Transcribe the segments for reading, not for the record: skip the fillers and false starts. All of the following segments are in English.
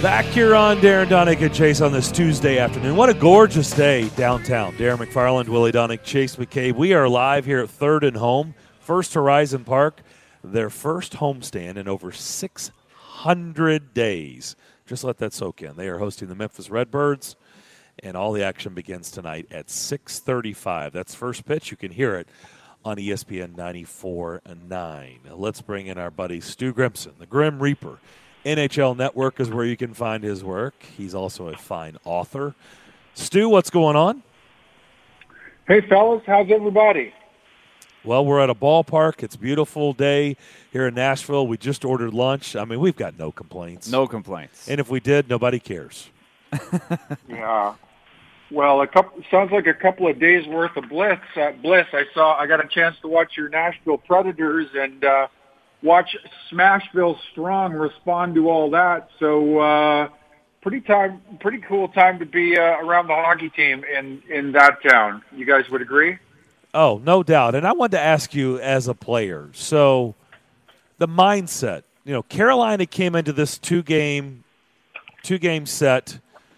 Back here on Darren Donick and Chase on this Tuesday afternoon. What a gorgeous day downtown. Darren McFarland, Willie Donick, Chase McCabe. We are live here at Third and Home, First Horizon Park. Their first homestand in over 600 days. Just let that soak in. They are hosting the Memphis Redbirds, and all the action begins tonight at 6:35. That's first pitch. You can hear it on ESPN 94.9. Let's bring in our buddy Stu Grimson, the Grim Reaper. NHL Network is where you can find his work. He's also a fine author. Stu, what's going on? Hey, fellas. How's everybody? Well, we're at a ballpark. It's a beautiful day here in Nashville. We just ordered lunch. I mean, we've got no complaints. No complaints. And if we did, nobody cares. Yeah. Well, sounds like a couple of days worth of bliss. I got a chance to watch your Nashville Predators and watch Smashville Strong respond to all that. So pretty cool time to be around the hockey team in that town. You guys would agree? Oh, no doubt. And I wanted to ask you as a player. So the mindset, Carolina came into this two-game set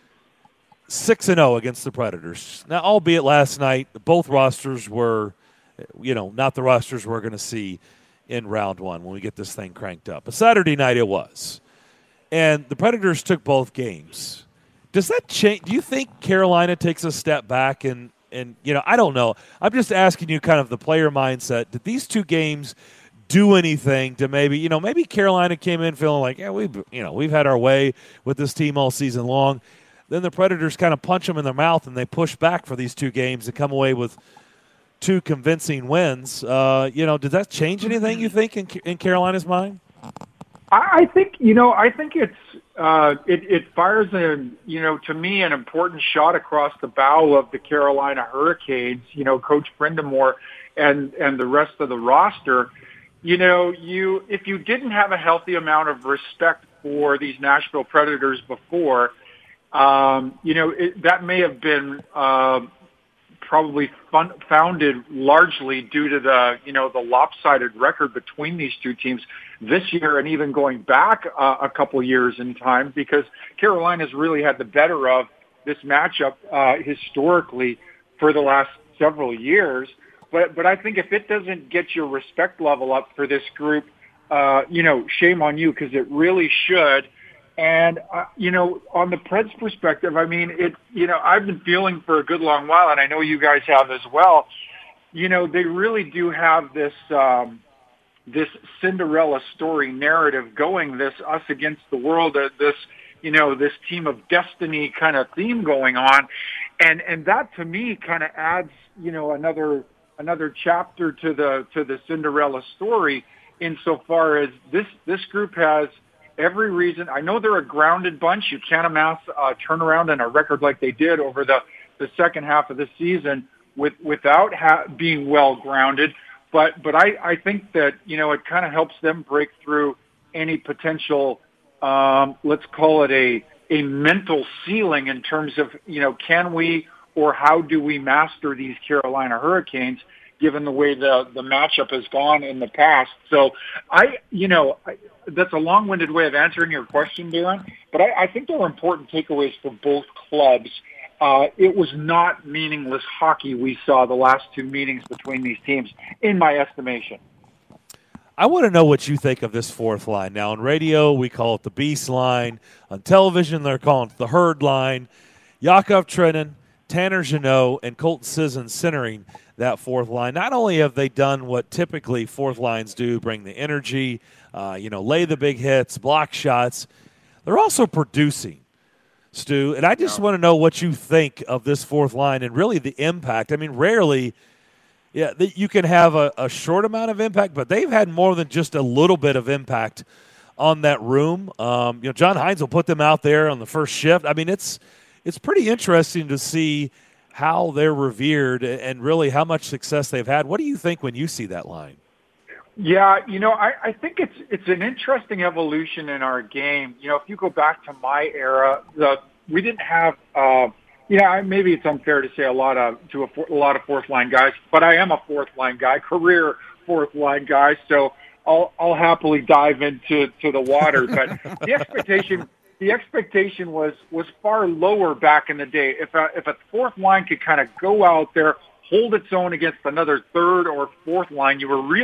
6-0 against the Predators. Now, albeit last night, both rosters were, not the rosters we're going to see in round one when we get this thing cranked up. But Saturday night it was. And the Predators took both games. Does that change? Do you think Carolina takes a step back and I don't know. I'm just asking you kind of the player mindset. Did these two games do anything to maybe Carolina came in feeling like, we've had our way with this team all season long. Then the Predators kind of punch them in the mouth and they push back for these two games and come away with two convincing wins. Did that change anything you think in Carolina's mind? I think it's it fires to me an important shot across the bow of the Carolina Hurricanes. Coach Brind'Amour and the rest of the roster. If you didn't have a healthy amount of respect for these Nashville Predators before, that may have been probably founded largely due to the lopsided record between these two teams this year and even going back a couple years in time, because Carolina's really had the better of this matchup historically for the last several years. But I think if it doesn't get your respect level up for this group, shame on you, because it really should. And, on the Preds perspective, I mean, I've been feeling for a good long while, and I know you guys have as well, they really do have this Cinderella story narrative going, this us against the world, this team of destiny kind of theme going on. And that to me kind of adds, another chapter to the Cinderella story, insofar as this group has every reason. I know they're a grounded bunch. You can't amass a turnaround and a record like they did over the second half of the season without being well grounded. But I think that, it kind of helps them break through any potential, let's call it a mental ceiling in terms of, can we or how do we master these Carolina Hurricanes, given the way the matchup has gone in the past. So that's a long-winded way of answering your question, Darren, but I think there are important takeaways for both clubs. It was not meaningless hockey we saw the last two meetings between these teams, in my estimation. I want to know what you think of this fourth line. Now, on radio, we call it the Beast line. On television, they're calling it the Herd line. Yakov Trenin, Tanner Jeannot, and Colton Sisson centering that fourth line. Not only have they done what typically fourth lines do, bring the energy, lay the big hits, block shots, they're also producing, Stu. And I just want to know what you think of this fourth line and really the impact. I mean, rarely you can have a short amount of impact, but they've had more than just a little bit of impact on that room. John Hines will put them out there on the first shift. I mean, it's pretty interesting to see how they're revered and really how much success they've had. What do you think when you see that line? Yeah, I think it's an interesting evolution in our game. If you go back to my era, we didn't have, maybe it's unfair to say a lot of fourth line guys, but I am a fourth line guy, career fourth line guy. So I'll happily dive into the water. But the the expectation was far lower back in the day. If a fourth line could kind of go out there, hold its own against another third or fourth line, you were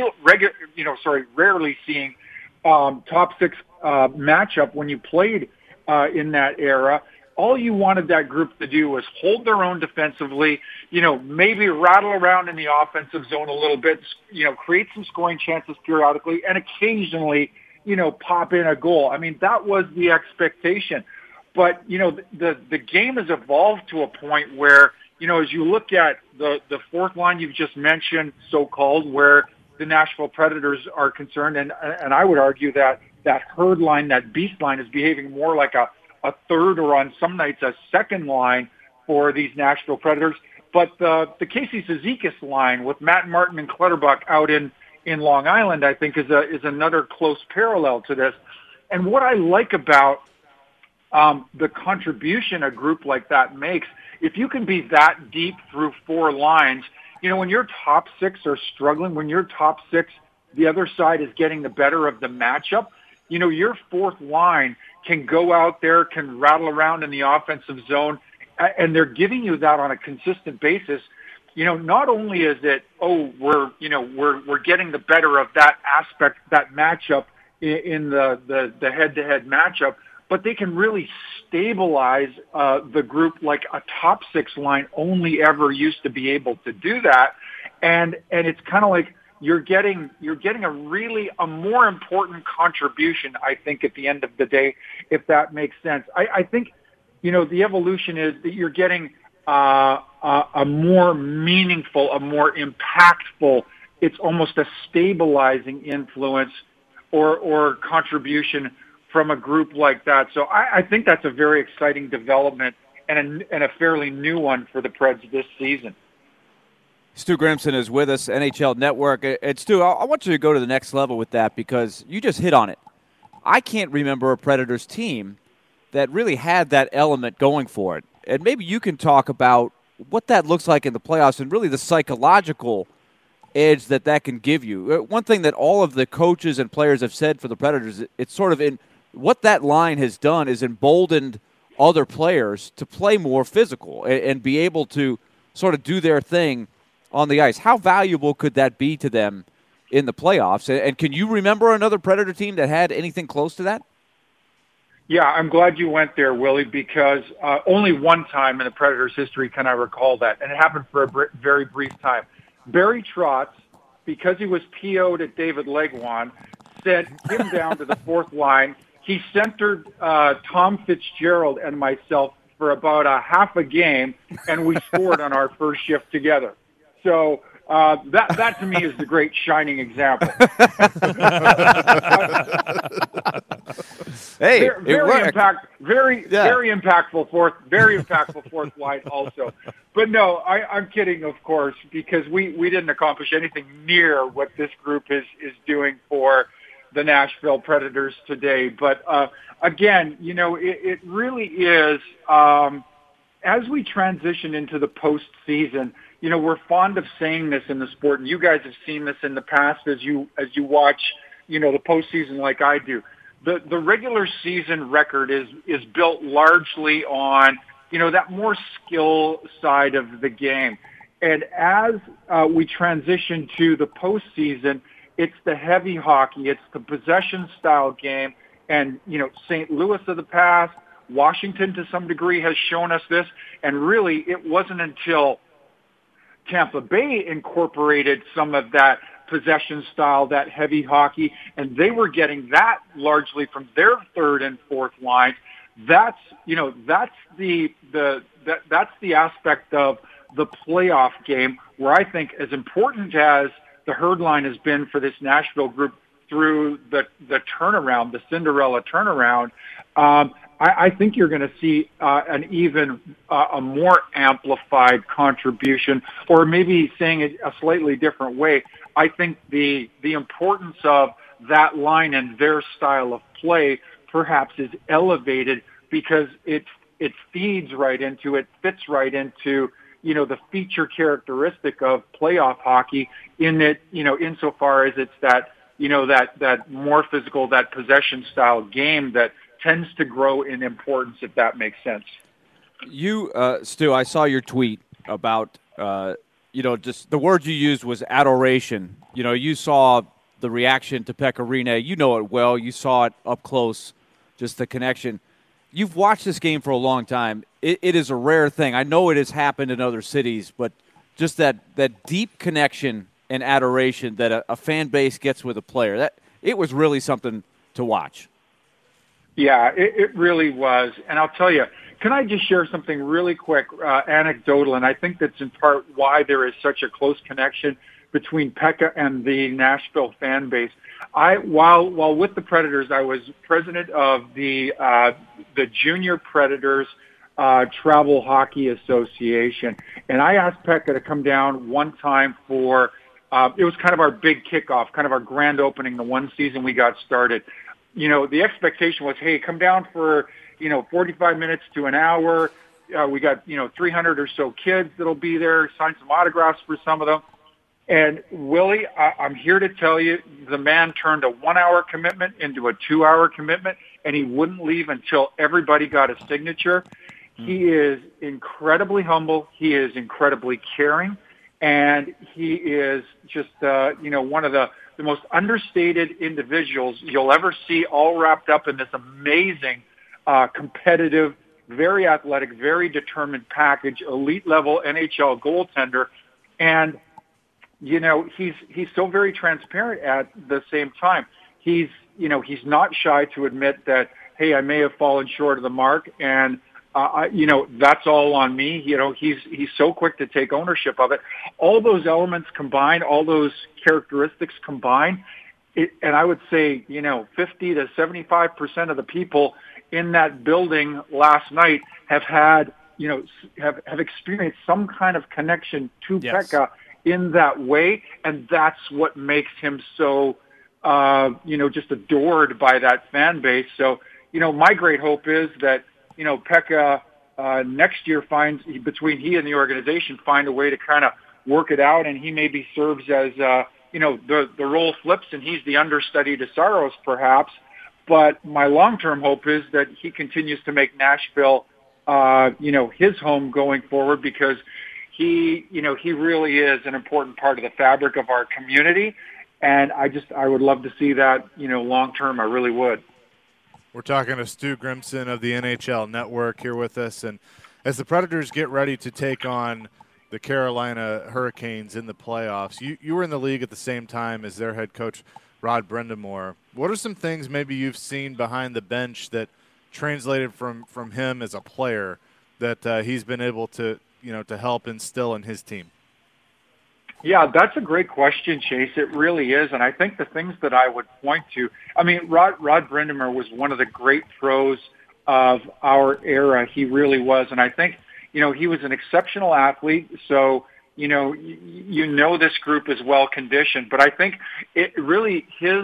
rarely seeing top six matchup when you played in that era. All you wanted that group to do was hold their own defensively, maybe rattle around in the offensive zone a little bit, create some scoring chances periodically, and occasionally, pop in a goal. I mean, that was the expectation. But, the game has evolved to a point where, as you look at the fourth line you've just mentioned, so-called, where the Nashville Predators are concerned, and I would argue that herd line, that beast line, is behaving more like a third or on some nights a second line for these Nashville Predators. But the Casey Cizikas line with Matt Martin and Clutterbuck out in Long Island, I think, is another close parallel to this. And what I like about the contribution a group like that makes, if you can be that deep through four lines, when your top six are struggling, when your top six, the other side is getting the better of the matchup, your fourth line can go out there, can rattle around in the offensive zone, and they're giving you that on a consistent basis. Not only is it, we're getting the better of that aspect, that matchup in the head-to-head matchup, but they can really stabilize the group like a top six line only ever used to be able to do that. And it's kind of like you're getting a more important contribution, I think, at the end of the day, if that makes sense. I think, the evolution is that you're getting a more meaningful, a more impactful, it's almost a stabilizing influence or contribution from a group like that. So I think that's a very exciting development and a fairly new one for the Preds this season. Stu Grimson is with us, NHL Network. And Stu, I want you to go to the next level with that because you just hit on it. I can't remember a Predators team that really had that element going for it. And maybe you can talk about what that looks like in the playoffs and really the psychological edge that can give you. One thing that all of the coaches and players have said for the Predators, it's sort of in what that line has done is emboldened other players to play more physical and be able to sort of do their thing on the ice. How valuable could that be to them in the playoffs? And can you remember another Predator team that had anything close to that? Yeah, I'm glad you went there, Willie, because only one time in the Predators' history can I recall that, and it happened for a very brief time. Barry Trotz, because he was PO'd at David Legwan, sent him down to the fourth line. He centered Tom Fitzgerald and myself for about a half a game, and we scored on our first shift together. So that to me is the great shining example. Hey, very impactful fourth line also. But no, I'm kidding, of course, because we didn't accomplish anything near what this group is doing for the Nashville Predators today. But again, it really is as we transition into the postseason. We're fond of saying this in the sport, and you guys have seen this in the past as you watch, the postseason like I do. The regular season record is built largely on, that more skill side of the game. And as we transition to the postseason, it's the heavy hockey, it's the possession style game, and St. Louis of the past, Washington to some degree has shown us this, and really it wasn't until Tampa Bay incorporated some of that possession style, that heavy hockey, and they were getting that largely from their third and fourth lines. That's the aspect of the playoff game where I think, as important as the herd line has been for this Nashville group through the turnaround, the Cinderella turnaround, I think you're going to see an even a more amplified contribution, or maybe saying it a slightly different way. I think the importance of that line and their style of play perhaps is elevated because it feeds right into, it fits right into, the feature characteristic of playoff hockey in that, insofar as it's that, that more physical, that possession style game that tends to grow in importance, if that makes sense. You, Stu, I saw your tweet about, just the word you used was adoration. You saw the reaction to Pekka Rinne. You know it well. You saw it up close, just the connection. You've watched this game for a long time. It is a rare thing. I know it has happened in other cities, but just that deep connection and adoration that a fan base gets with a player, it was really something to watch. Yeah, it really was. And I'll tell you, can I just share something really quick, anecdotal, and I think that's in part why there is such a close connection between Pekka and the Nashville fan base. While with the Predators, I was president of the Junior Predators Travel Hockey Association, and I asked Pekka to come down one time for it was kind of our big kickoff, kind of our grand opening the one season we got started. The expectation was, hey, come down for 45 minutes to an hour. We got 300 or so kids that'll be there. Sign some autographs for some of them. And Willie, I'm here to tell you, the man turned a 1 hour commitment into a 2 hour commitment, and he wouldn't leave until everybody got a signature. He is incredibly humble. He is incredibly caring, and he is just, one of the most understated individuals you'll ever see, all wrapped up in this amazing, competitive, very athletic, very determined package, elite level NHL goaltender. And he's so very transparent at the same time. He's not shy to admit that, hey, I may have fallen short of the mark, and that's all on me. He's so quick to take ownership of it. All those elements combined, all those characteristics combined, and I would say 50 to 75% of the people in that building last night have had have experienced some kind of connection to Pekka in that way, and that's what makes him so, just adored by that fan base. So, my great hope is that, Pekka next year between he and the organization, find a way to kind of work it out, and he maybe serves as, the role flips, and he's the understudy to Saros, perhaps. But my long-term hope is that he continues to make Nashville, his home going forward, because he really is an important part of the fabric of our community, and I would love to see that, long term. I really would. We're talking to Stu Grimson of the NHL Network here with us, and as the Predators get ready to take on the Carolina Hurricanes in the playoffs, you were in the league at the same time as their head coach, Rod Brind'Amour. What are some things maybe you've seen behind the bench that translated from him as a player that he's been able to help instill in his team? Yeah, that's a great question, Chase. It really is. And I think the things that I would point to, Rod Brind'Amour was one of the great pros of our era. He really was. And I think, he was an exceptional athlete. So, this group is well conditioned. But I think it really, his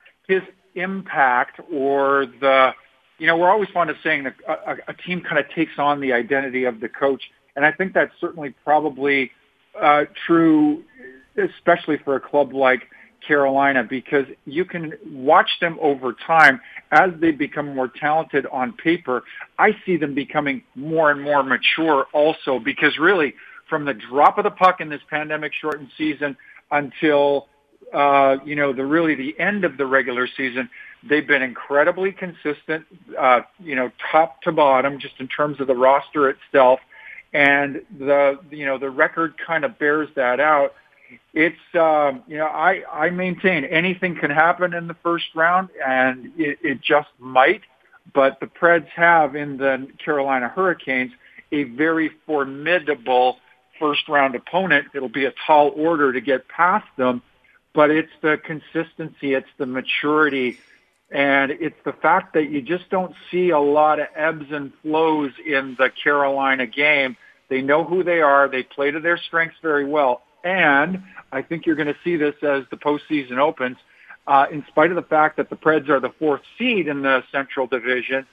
impact, or we're always fond of saying that a team kind of takes on the identity of the coach. And I think that's certainly probably true, especially for a club like Carolina, because you can watch them over time as they become more talented on paper. I see them becoming more and more mature also, because really from the drop of the puck in this pandemic shortened season until, the end of the regular season, they've been incredibly consistent, top to bottom, just in terms of the roster itself. And the record kind of bears that out. It's, I maintain anything can happen in the first round, and it just might. But the Preds have in the Carolina Hurricanes a very formidable first-round opponent. It'll be a tall order to get past them, but it's the consistency, it's the maturity, and it's the fact that you just don't see a lot of ebbs and flows in the Carolina game. They know who they are. They play to their strengths very well. And I think you're going to see this as the postseason opens. In spite of the fact that the Preds are the fourth seed in the Central Division,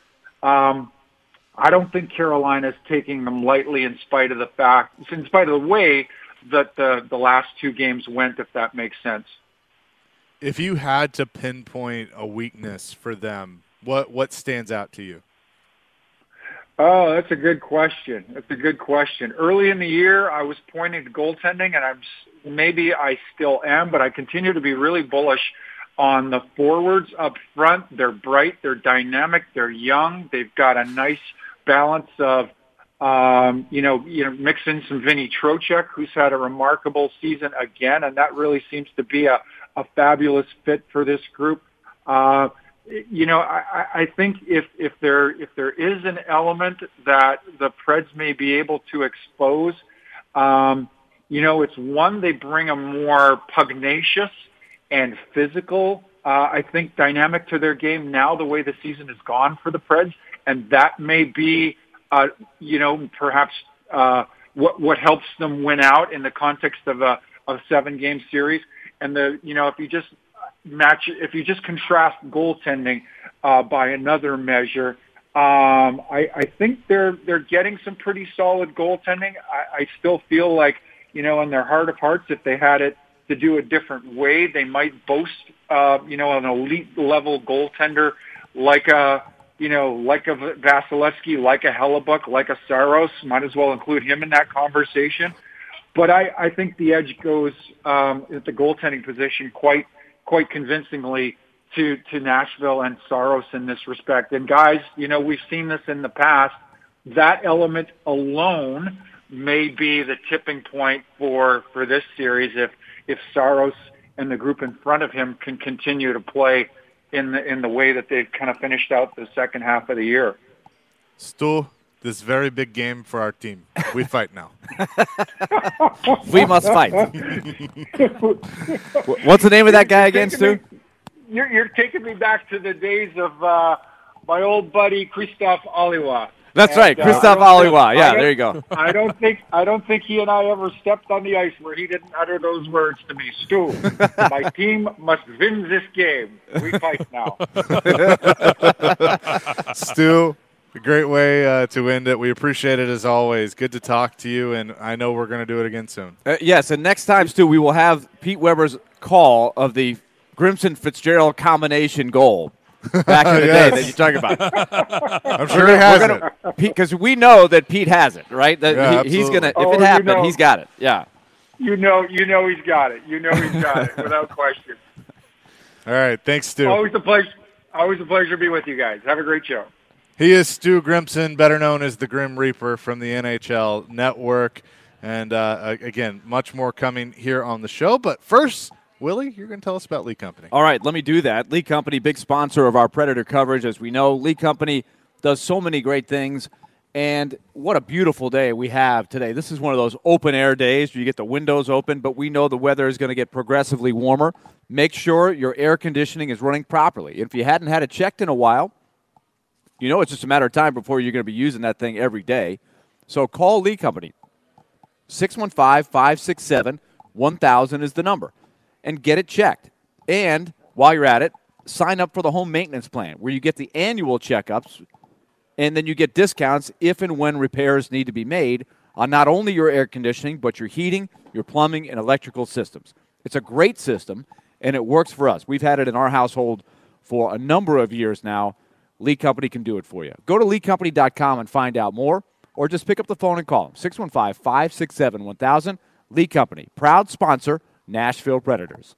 I don't think Carolina's taking them lightly in spite of the way that the last two games went, if that makes sense. If you had to pinpoint a weakness for them What stands out to you? Oh, that's a good question. Early in the year, I was pointing to goaltending, and maybe I still am, but I continue to be really bullish on the forwards up front. They're bright, they're dynamic, they're young. They've got a nice balance of, mix in some Vinny Trocheck, who's had a remarkable season again, and that really seems to be a fabulous fit for this group. I think if there is an element that the Preds may be able to expose, it's one, they bring a more pugnacious and physical, I think, dynamic to their game now, the way the season has gone for the Preds, and that may be, perhaps what helps them win out in the context of a 7-game series. And if you just contrast goaltending by another measure, I think they're getting some pretty solid goaltending. I still feel like, in their heart of hearts, if they had it to do a different way, they might boast, an elite level goaltender like a Vasilevsky, like a Hellebuck, like a Saros. Might as well include him in that conversation. But I think the edge goes at the goaltending position quite convincingly to Nashville and Saros in this respect. And guys, we've seen this in the past. That element alone may be the tipping point for this series if Saros and the group in front of him can continue to play in the way that they've kind of finished out the second half of the year. Stu, this very big game for our team. We fight now. We must fight. What's the name of that guy again, Stu? You're taking me back to the days of my old buddy Christophe Aliwa. That's right, Christophe Aliwa. Yeah, there you go. I don't think he and I ever stepped on the ice where he didn't utter those words to me. Stu, my team must win this game. We fight now. Stu, a great way to end it. We appreciate it as always. Good to talk to you, and I know we're going to do it again soon. Yes, and next time, Stu, we will have Pete Weber's call of the Grimson-Fitzgerald combination goal. Back in the day that you're talking about. I'm sure he has it. Because we know that Pete has it, right? That he's going to, if it happened, he's got it. Yeah. You know he's got it. Without question. All right. Thanks, Stu. Always a pleasure to be with you guys. Have a great show. He is Stu Grimson, better known as the Grim Reaper from the NHL Network. And, again, much more coming here on the show. But first, Willie, you're going to tell us about Lee Company. All right, let me do that. Lee Company, big sponsor of our Predator coverage. As we know, Lee Company does so many great things. And what a beautiful day we have today. This is one of those open-air days where you get the windows open, but we know the weather is going to get progressively warmer. Make sure your air conditioning is running properly. If you hadn't had it checked in a while, it's just a matter of time before you're going to be using that thing every day. So call Lee Company. 615-567-1000 is the number. And get it checked. And while you're at it, sign up for the home maintenance plan where you get the annual checkups and then you get discounts if and when repairs need to be made on not only your air conditioning, but your heating, your plumbing, and electrical systems. It's a great system, and it works for us. We've had it in our household for a number of years now. Lee Company can do it for you. Go to leecompany.com and find out more, or just pick up the phone and call them. 615-567-1000. Lee Company, proud sponsor, Nashville Predators.